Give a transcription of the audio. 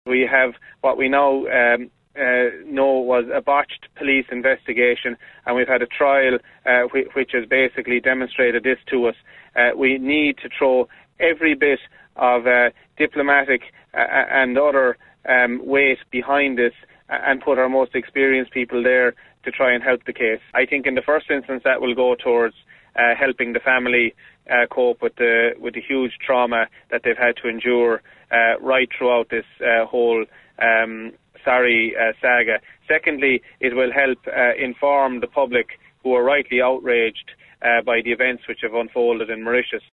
We have what we now know was a botched police investigation, and we've had a trial which has basically demonstrated this to us. We need to throw every bit of diplomatic and other weight behind this and put our most experienced people there to try and help the case. I think in the first instance that will go towards helping the family cope with the huge trauma that they've had to endure right throughout this whole saga. Secondly, it will help inform the public who are rightly outraged by the events which have unfolded in Mauritius.